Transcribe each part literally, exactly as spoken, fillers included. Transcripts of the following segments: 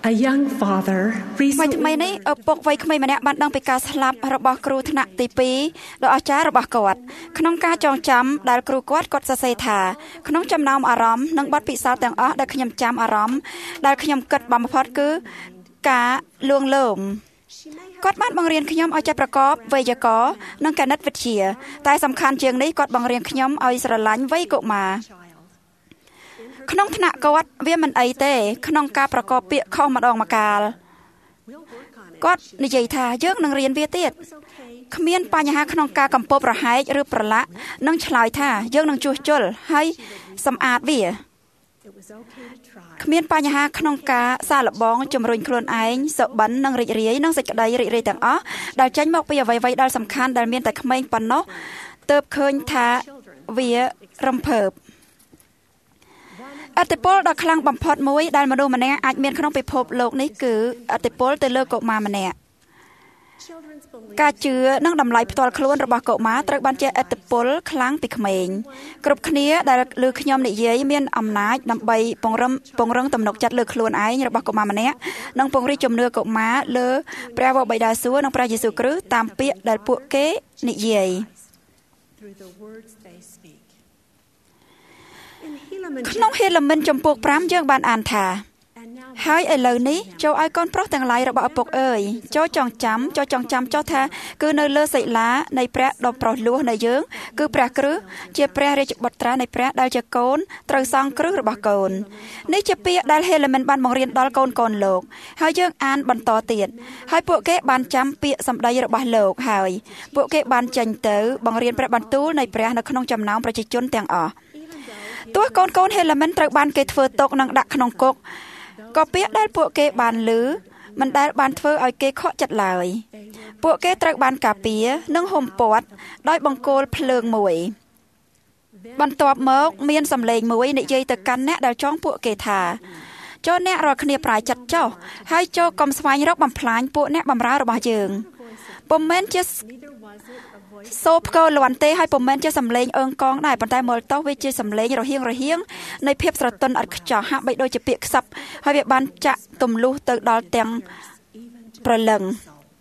A young father ថ្មីថ្មីនេះឪពុកវ័យក្មេងម្នាក់បានដឹងពីការស្លាប់របស់គ្រូថ្នាក់ទីពីរដ៏អស្ចារ្យរបស់គាត់ក្នុងការចងចាំដែលគ្រូគាត់គាត់សរសេរថាក្នុងចំណោមអារម្មណ៍និងបទពិសោធន៍ទាំងអស់ដែលខ្ញុំចាំអារម្មណ៍ដែលខ្ញុំគិតបំផុតគឺការលួងលោមគាត់បានបង្រៀនខ្ញុំឲ្យចេះប្រកបវេយ្យាករណ៍និងគណិតវិទ្យាតែសំខាន់ជាងនេះគាត់បង្រៀនខ្ញុំឲ្យស្រឡាញ់វ័យកុមារក្នុងថ្នាក់គាត់វាមិនអីទេក្នុងការប្រកបពាក្យខុសម្ដងម្កាលគាត់និយាយថាយើងនឹងរៀនវាទៀតគ្មានបញ្ហាក្នុងការកំពប់រហែកឬប្រឡាក់និងឆ្លើយថាយើងនឹងជួសជុលហើយសម្អាតវាគ្មានបញ្ហាក្នុងការសាកល្បងជំរុញខ្លួនឯងសុបិននិងរីករាយនិងសេចក្តីរីករាយទាំងអស់ដែលចេញមកពីអ្វីៗដែលសំខាន់ដែលមានតែក្មេងប៉ុណ្ណោះទើបឃើញថាវារំភើបឥទ្ធិពលដ៏ខ្លាំងបំផុតមួយដែលមនុស្សម្នាក់អាចមានក្នុងពិភពលោកនេះគឺឥទ្ធិពលទៅលើកុមារម្នាក់ការជឿនិងតម្លៃផ្ទាល់ខ្លួនរបស់កុមារត្រូវបានជះឥទ្ធិពលខ្លាំងពីក្មេងគ្រប់គ្នាដែលលើខ្ញុំនិយាយមានអំណាចដើម្បីពង្រឹងពង្រឹងទំនុកចិត្តលើខ្លួនឯងរបស់កុមារម្នាក់និងពង្រីកជំនឿកុមារលើព្រះវរបិតាសួគ៌និងព្រះយេស៊ូវគ្រីស្ទតាមពាក្យដែលពួកគេនិយាយក្នុងហេឡូមិនចំពោះប្រាំយើងបានអានថាហើយឥឡូវនេះចូលឲ្យកូនប្រុសទាំងឡាយរបស់ឪពុកអើយចូលចងចាំចូលចងចាំចុះថាគឺនៅលើសិលានៃព្រះដ៏ប្រុសលោះនៃយើងគឺព្រះគ្រិស្តជាព្រះរាជបុត្រានៃព្រះដែលជាកូនត្រូវសង់គ្រឹះរបស់កូននេះជាពាក្យដែលហេឡូមិនបានបង្រៀនដល់កូនកូនលោកហើយយើងអានបន្តទៀតហើយពួកគេបានចាំពាក្យសម្ដីរបស់លោកហើយពួកគេបានចេញទៅបង្រៀនព្រះបន្ទូលនៃព្រះនៅក្នុងចំណោមប្រជាជនទាំងអស់ទោះកូនកូនហេឡូមិនត្រូវបានគេធ្វើទុកនិងដាក់ក្នុងគុកក៏ពាក្យដែលពួកគេបានឮមិនដែលបានធ្វើឲ្យគេខកចិត្តឡើយពួកគេត្រូវបានការពារនិងហុំព័ទ្ធដោយបង្គោលភ្លើងមួយបន្ទាប់មកមានសម្លេងមួយនិយាយទៅកាន់អ្នកដែលចងពួកគេថាចូលអ្នករាល់គ្នាប្រាយចិត្តចុះហើយចូលកុំស្វែងរកបំផ្លាញពួកអ្នកបម្រើរបស់យើងពុំមែនជាសូផ្គរលាន់ទេហើយពុំមែនជាសម្លេងអើងកងដែរប៉ុន្តែមើលទៅវាជាសម្លេងរហៀងរហៀងនៃភាពស្រទន់ឥតខ្ចោះហាក់បីដូចជាពាក្យខ្សឹបហើយវាបានចាក់ទម្លុះទៅដល់ទាំងប្រលឹង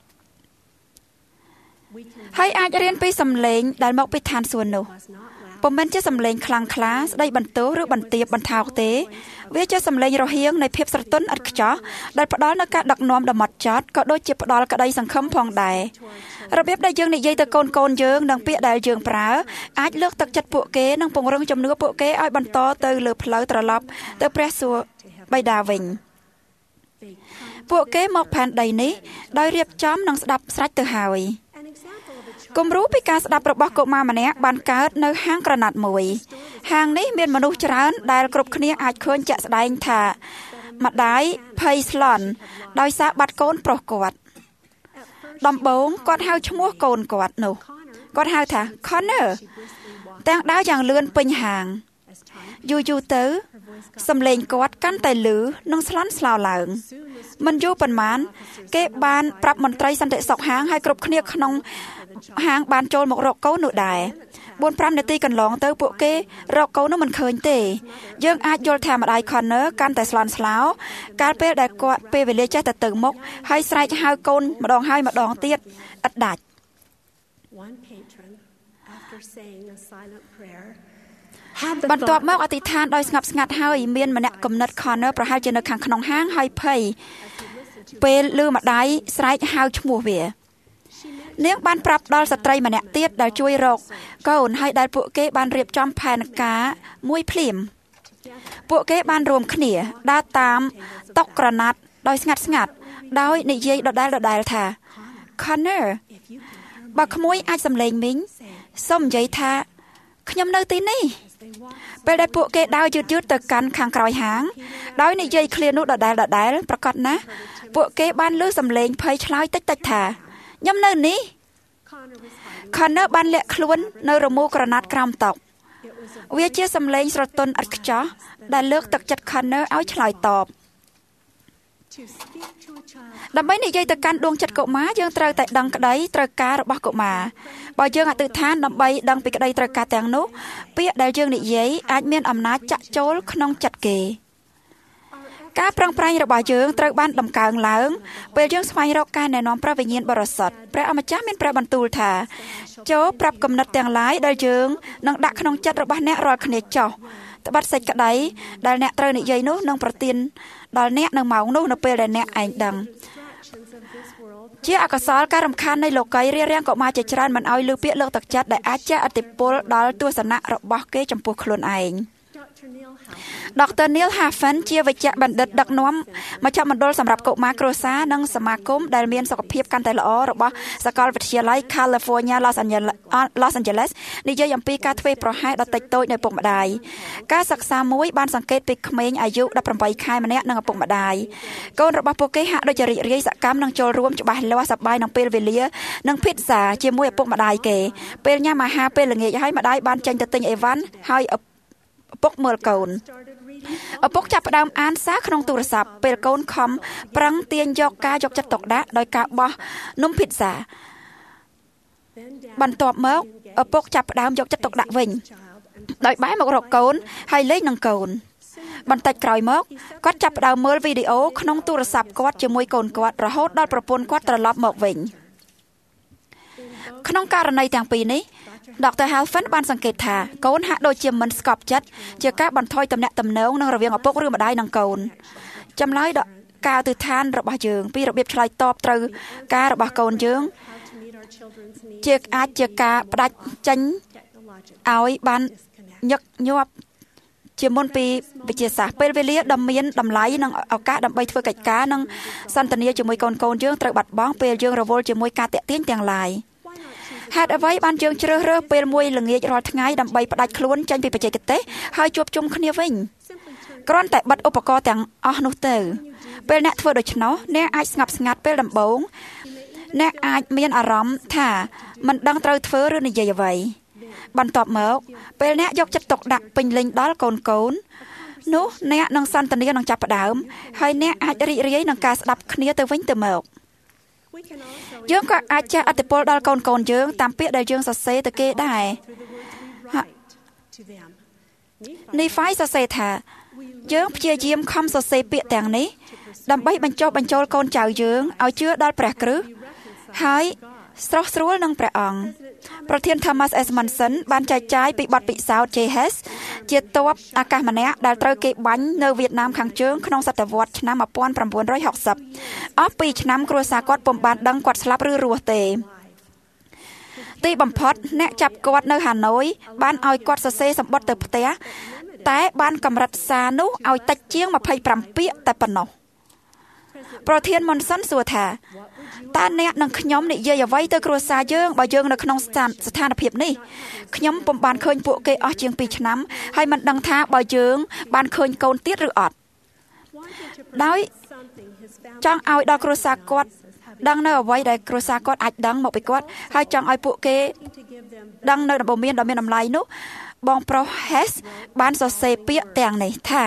ហើយអាចរៀនពីសម្លេងដែលមកពីឋានសួគ៌នោះពុំមែនជាសម្លេងខ្លាំងក្លាស្ដីបន្ទោសឬបន្ទាបបន្ថោកទេវាជាសម្លេងរហៀងនៃភាពស្រទន់ឥតខ្ចោះដែលផ្ដល់នូវការដឹកនាំដ៏ហ្មត់ចត់ក៏ដូចជាផ្ដល់ក្តីសង្ឃឹមផងដែររបៀបដែលយើងនិយាយទៅកូនកូនយើងនិងពាក្យដែលយើងប្រើអាចលើកទឹកចិត្តពួកគេនិងពង្រឹងជំនឿពួកគេឲ្យបន្តទៅលើផ្លូវត្រឡប់ទៅព្រះសួគ៌បិតាវិញពួកគេមកផែនដីនេះដោយរៀបចំនិងស្ដាប់ស្រេចទៅហើយគំរូពីការស្ដាប់របស់កុមារម្នាក់បានកើតនៅហាងក្រណាត់មួយហាងនេះមានមនុស្សច្រើនដែលគ្រប់គ្នាអាចឃើញជាក់ស្ដែងថាម្ដាយភ័យស្លន់ដោយសារបាត់កូនប្រុសគាត់ដំបូងគាត់ហៅឈ្មោះកូនគាត់នោះគាត់ហៅថា Connor ទាំងដើរយ៉ាងលឿនពេញហាងយូរយូរទៅសំឡេងគាត់កាន់តែលឺនិងស្លន់ស្លោឡើងមិនយូរប៉ុន្មានគេបានប្រាប់មន្ត្រីសន្តិសុខហាងឲ្យគ្រប់គ្នាក្នុងហាងបានចូលមករកកូននោះដែរបួនប្រាំនាទីកន្លងទៅពួកគេរកកូននោះមិនឃើញទេយើងអាចយល់ថាម្ដាយ Connor កាន់តែស្លន់ស្លោកាលពេលដែលគាត់ពេលវេលាចេះតែទៅមុខហើយស្រែកហៅកូនម្ដងហើយម្ដងទៀតឥតដាច់បន្ទាប់មកអធិដ្ឋានដោយស្ងប់ស្ងាត់ហើយមានម្នាក់គំនិត Connor ប្រហែលជានៅខាងក្នុងហាងហើយភ័យពេលឮម្ដាយស្រែកហៅឈ្មោះវានាងបានប្រាប់ដល់ស្ត្រីម្នាក់ទៀតដែលជួយរកកូនហើយដែលពួកគេបានរៀបចំផែនការមួយភ្លាមពួកគេបានរួមគ្នាដើរតាមតុក្រណាត់ដោយស្ងាត់ស្ងាត់ដោយនិយាយដដែលដដែលថា Connor បើក្មួយអាចសម្លេងមីងសូមនិយាយថាខ្ញុំនៅទីនេះពេលដែលពួកគេដើរយឺតយឺតទៅកាន់ខាងក្រោយហាងដោយនិយាយឃ្លានោះដដែលដដែលប្រកាសណាស់ពួកគេបានឮសម្លេងភ័យឆ្លើយតិចតិចថាខ្ញុំនៅនេះ Connor បានលាក់ខ្លួននៅរមូរក្រណាត់ក្រោមតុវាជាសម្លេងស្រទន់ឥតខ្ចោះដែលលើកទឹកចិត្ត Connor ឲ្យឆ្លើយតបដើម្បីនិយាយទៅកាន់ដួងចិត្តកុមារយើងត្រូវតែដឹងក្តីត្រូវការរបស់កុមារបើយើងអធិដ្ឋានដើម្បីដឹងពីក្តីត្រូវការទាំងនោះពាក្យដែលយើងនិយាយអាចមានអំណាចចាក់ចូលក្នុងចិត្តគេការប្រឹងប្រែងរបស់យើងត្រូវបានដំកើងឡើងពេលយើងស្វែងរកការណែនាំព្រះវិញ្ញាណបរិសុទ្ធព្រះអម្ចាស់មានព្រះបន្ទូលថាចូលប្រាប់គំនិតទាំងឡាយដែលយើងនឹងដាក់ក្នុងចិត្តរបស់អ្នករាល់គ្នាចុះត្បិតសេចក្តីដែលអ្នកត្រូវនិយាយនោះនឹងប្រទានដល់អ្នកនៅម៉ោងនោះនៅពេលដែលអ្នកឯងដឹងជាអកុសលការរំខាននៃលោកីរារាំងកុមារជាច្រើនមិនឲ្យលើពាក្យលើកទឹកចិត្តដែលអាចជះឥទ្ធិពលដល់ទស្សនៈរបស់គេចំពោះខ្លួនឯងដុកទ័រ Neil Hafen ជាវេជ្ជបណ្ឌិតដឹកនាំមជ្ឈមណ្ឌលសម្រាប់កុមារគ្រួសារនិងសមាគមដែលមានសុខភាពកាន់តែល្អរបស់សាកលវិទ្យាល័យ California Los Angeles និយាយអំពីការធ្វេសប្រហែសដ៏តិចតូចនៃឪពុកម្ដាយការសិក្សាមួយបានសង្កេតពីក្មេងអាយុដប់ប្រាំបីខែម្នាក់និងឪពុកម្ដាយកូនរបស់ពួកគេហាក់ដូចជារីករាយសកម្មនិងចូលរួមច្បាស់លាស់សប្បាយនឹងពេលវេលានិងភីហ្សាជាមួយឪពុកម្ដាយគេពេលញ៉ាំអាហារពេលល្ងាចហើយម្ដាយបានចេញទៅទិញអីវ៉ាន់ហើយឪពុកមើលកូនឪពុកចាប់ផ្ដើមអានសារក្នុងទូរស័ព្ទពេលកូនខំប្រឹងទាញយកការយកចិត្តទុកដាក់ដោយការបោះនំភីហ្សាបន្ទាប់មកឪពុកចាប់ផ្ដើមយកចិត្តទុកដាក់វិញដោយបែរមករកកូនហើយលេងនឹងកូនបន្តិចក្រោយមកគាត់ចាប់ផ្ដើមមើលវីដេអូក្នុងទូរស័ព្ទគាត់ជាមួយកូនគាត់រហូតដល់ប្រពន្ធគាត់ត្រឡប់មកវិញក្នុងករណីទាំងពីរនេះដុកទ័រ Hafen បានសង្កេតថាកូនហាក់ដូចជាមិនស្កប់ចិត្តជាការបន្ថយទំនាក់ទំនងនឹងរវាងឪពុឬម្ដាយនិងកូនចម្លើយដល់ការទិដ្ឋានរបស់យើងពីរបៀបឆ្លើយតបត្រូវការរបស់កូនយើងជាអាចជាការផ្ដាច់ចេញឲ្យបានញឹកញាប់ជាមុនពីវិទ្យាសាស្ត្រពេលវេលាដ៏មានតម្លៃនិងឱកាសដើម្បីធ្វើកិច្ចការនិងសន្ទនាជាមួយកូនកូនយើងត្រូវបាត់បង់ពេលយើងរវល់ជាមួយការតាក់ទាញទាំងឡាយហេតុអ្វីបានយើងជ្រើសរើសពេលមួយល្ងាចរាល់ថ្ងៃដើម្បីផ្ដាច់ខ្លួនចេញពីបច្ចេកទេសហើយជួបជុំគ្នាវិញគ្រាន់តែបិទឧបករណ៍ទាំងអស់នោះទៅពេលអ្នកធ្វើដូច្នោះអ្នកអាចស្ងប់ស្ងាត់ពេលដំបូងអ្នកអាចមានអារម្មណ៍ថាមិនដឹងត្រូវធ្វើឬនិយាយអ្វីបន្ទាប់មកពេលអ្នកយកចិត្តទុកដាក់ពេញលេញដល់កូនកូននោះអ្នកនឹងសន្ទនានឹងចាប់ផ្ដើមហើយអ្នកអាចរីករាយនឹងការស្ដាប់គ្នាទៅវិញទៅមកយើងក៏អាចជះឥទ្ធិពលដល់កូនកូនយើងតាមពាក្យដែលយើងសរសេរទៅគេដែរនីហ្វាយសរសេរថាយើងព្យាយាមខំសរសេរពាក្យទាំងនេះដើម្បីបញ្ចុះបញ្ចូលកូនចៅយើងឲ្យជឿដល់ព្រះគ្រីស្ទហើយស្រស់ស្រួលនឹងព្រះអង្គប្រធាន Thomas S. Monson បានចែកចាយពីបទពិសោធន៍ J. Hess ជាទ័ពអាកាសម្នាក់ដែលត្រូវគេបាញ់នៅវៀតណាមខាងជើងក្នុងសតវត្សឆ្នាំmột nghìn chín trăm sáu mươiអស់ពីរឆ្នាំគ្រួសារគាត់ពុំបានដឹងគាត់ស្លាប់ឬរស់ទេទីបំផុតអ្នកចាប់គាត់នៅហាណូយបានឲ្យគាត់សរសេរសម្បត្តិទៅផ្ទះតែបានកម្រិតសារនោះឲ្យតិចជាងยี่สิบห้าពាក្យតែប៉ុណ្ណោះប្រធាន Monson សួរថាតើអ្នកនិងខ្ញុំនិយាយអ្វីទៅគ្រួសារយើងបើយើងនៅក្នុងស្ថានភាពនេះខ្ញុំពុំបានឃើញពួកគេអស់ជាងពីរឆ្នាំហើយមិនដឹងថាបើយើងបានឃើញកូនទៀតឬអត់ដោយចង់ឲ្យដល់គ្រួសារគាត់ដឹងនៅអ្វីដែលគ្រួសារគាត់អាចដឹងមកពីគាត់ហើយចង់ឲ្យពួកគេដឹងនៅព័ត៌មានដ៏មានតម្លៃនោះបងប្រុស Hess បានសរសេរពាក្យទាំងនេះថា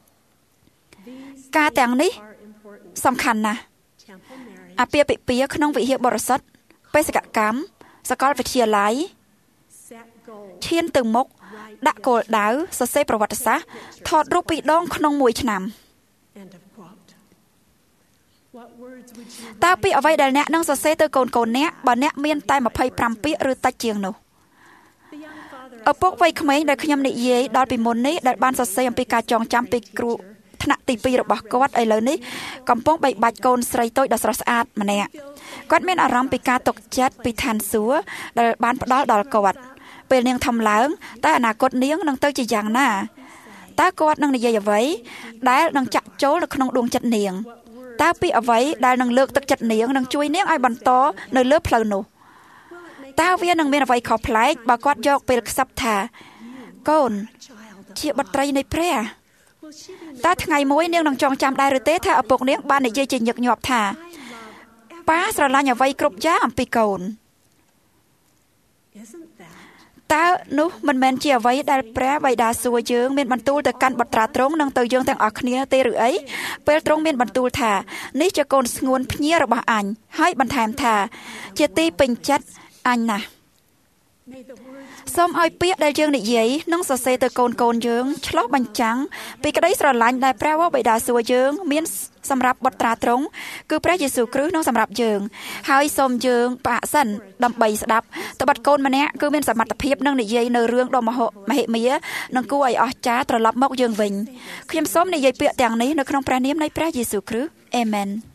ការទាំងនេះសំខាន់ណាស់អាពាហ៍ពិពាហ៍ក្នុងវិហារបរិសុទ្ធបេសកកម្មសាកលវិទ្យាល័យឈានទៅមុខដាក់គោលដៅសរសេរប្រវត្តិសាស្ត្រថតរូបពីរដងក្នុងមួយឆ្នាំតើពីអ្វីដែលអ្នកនឹងសរសេរទៅកូនកូនអ្នកបើអ្នកមានតែยี่สิบห้าពាក្យឬតិចជាងនោះឪពុកវ័យក្មេងដែលខ្ញុំនិយាយដល់ពីមុននេះដែលបានសរសេរអំពីការចងចាំពីគ្រូថ្នាក់ទីពីររបស់គាត់ឥឡូវនេះកំពុងបីបាច់កូនស្រីតូចដ៏ស្រស់ស្អាតម្នាក់គាត់មានអារម្មណ៍ពីការទុកចិត្តពីឋានសួគ៌ដែលបានផ្ដល់ដល់គាត់ពេលនាងធំឡើងតើអនាគតនាងនឹងទៅជាយ៉ាងណាតើគាត់នឹងនិយាយអ្វីដែលនឹងចាក់ចូលនៅក្នុងដួងចិត្តនាងតើពីអ្វីដែលនឹងលើកទឹកចិត្តនាងនឹងជួយនាងឲ្យបន្តនៅលើផ្លូវនោះតើវានឹងមានអ្វីខុសប្លែកបើគាត់យកពេលខ្សឹបថាកូនជាបុត្រីនៃព្រះតើថ្ងៃមួយនាងនឹងចងចាំដែរឬទេថាឪពុកនាងបាននិយាយជាញឹកញាប់ថាប៉ាស្រឡាញ់អ្វីគ្រប់យ៉ាងអំពីកូនតើនោះមិនមែនជាអ្វីដែលព្រះបិតាសួរយើងមានបន្ទូលទៅកាន់បុត្រាទ្រង់និងទៅយើងទាំងអស់គ្នាទេឬអីពេលទ្រង់មានបន្ទូលថានេះជាកូនស្ងួនភ្ញារបស់អញហើយបន្ថែមថាជាទីពេញចិត្តអញណាស់សូមឲ្យពាក្យដែលយើងនិយាយនិងសរសេរទៅកូនកូនយើងឆ្លុះបញ្ចាំងពីក្តីស្រឡាញ់ដែលព្រះបិតាសួគ៌យើងមានសម្រាប់បុត្រាទ្រង់គឺព្រះយេស៊ូវគ្រីស្ទនិងសម្រាប់យើងហើយសូមយើងផ្អាកសិនដើម្បីស្ដាប់ត្បិតកូនម្នាក់គឺមានសមត្ថភាពនឹងនិយាយនៅរឿងដ៏មហិមានិងគួរឲ្យអស្ចារ្យត្រឡប់មកយើងវិញខ្ញុំសូមនិយាយពាក្យទាំងនេះនៅក្នុងព្រះនាមនៃព្រះយេស៊ូវគ្រីស្ទអេមែន